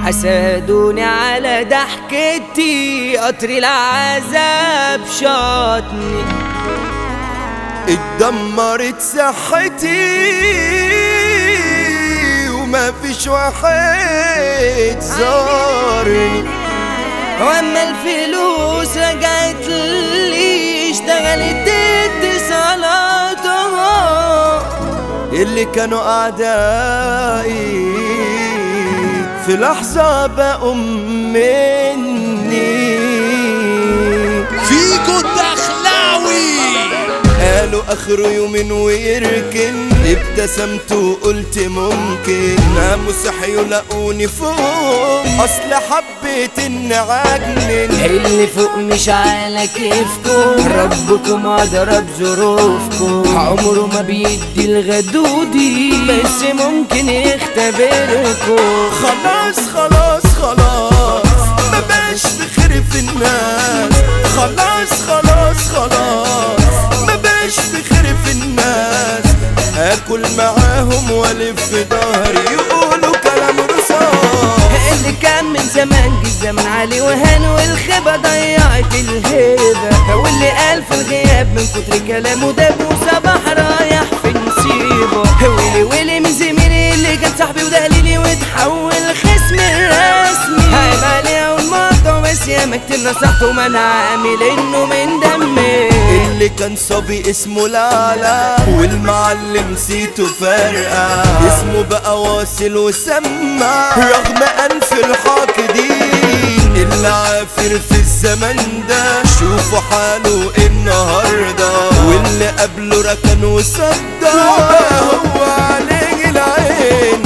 حسدوني على ضحكتي، قطر العذاب شاطني. اتدمرت صحتي وما فيش واحد زارني، واما الفلوس رجعت لي اشتغلت اتصالاتها. اللي كانوا اعدائي في لحظة بقوا مني. فيكو الدخلاوي قالوا اخره يومين ويركن، ابتسمت وقلت ممكن. ناموا صحيوا لقوني فوق، اصل حبيت اني عجنن. اللي فوق مش على كيفكم، ربكم اضرب ظروفكم. عمره ما بيدي الغدودي، بس ممكن يختبركم. خلاص خلاص خلاص ما بقاش بخير في الناس. خلاص خلاص خلاص ما بقاش بخير في الناس. اكل معاهم والف في ظهري يقولوا كلام رصاص. اللي كان من زمان جه الزمن عليه وهان، والخيبة ضيعت الهيبة. واللي قال في الغياب من كتر كلامه داب، وصباح رايح في نصيبه. ويلي ويلي من زميلي اللي كان صاحبي ودليلي، وتحول خصم الرسمي. هايب عليه والمقطع بس ياما كتير نصحته، ما انا عامل انه من دمي. اللي كان صبي اسمه لالا، والمعلم نسيته فرقة. اسمه بقى واصل وسمع رغم انف الحاقدين. اللي عافر في الزمن ده شوفوا حاله النهارده، واللي قبله ركن وصدى هو عليه العين.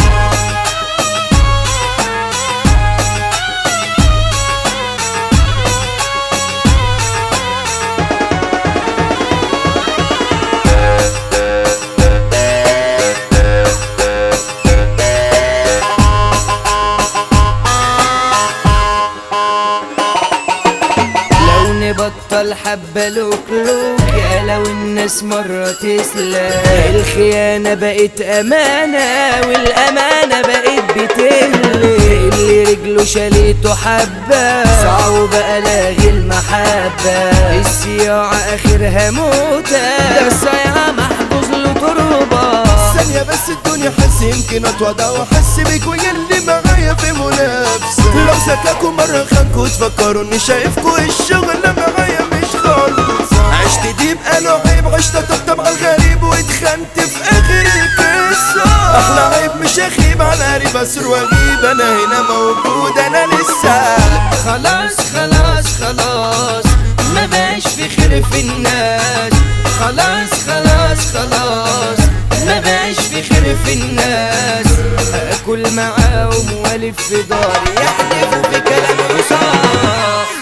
بطل حبة لوك يا لو الناس مرة تسلى. الخيانة بقت أمانة والأمانة بقت بتهلي. اللي رجله شالته حبة صعب بقى لاغي المحبة. الصياعة آخرها موتة، ده الصياعة محجوز له تربة. ثانية بس الدنيا حس يمكن اتوضى واحس بيك، ويلي معايا في منافسة. لو سكاكوا مرة خانكوا تفكروا اني شايفكوا الشغل معايا مش خالص. عشت دي بقى له عيب، عشت طبطب على الغريب واتخنت في اخر القصة. احلى عيب مش اخيب على قريب اسر واغيب، انا هنا موجود انا لسه. خلاص خلاص خلاص ما بقاش في خير في الناس. خلاص خلاص خلاص ما بقاش في خير في الناس. اكل معاهم والف في داري يحلفوا في كلام رصاص.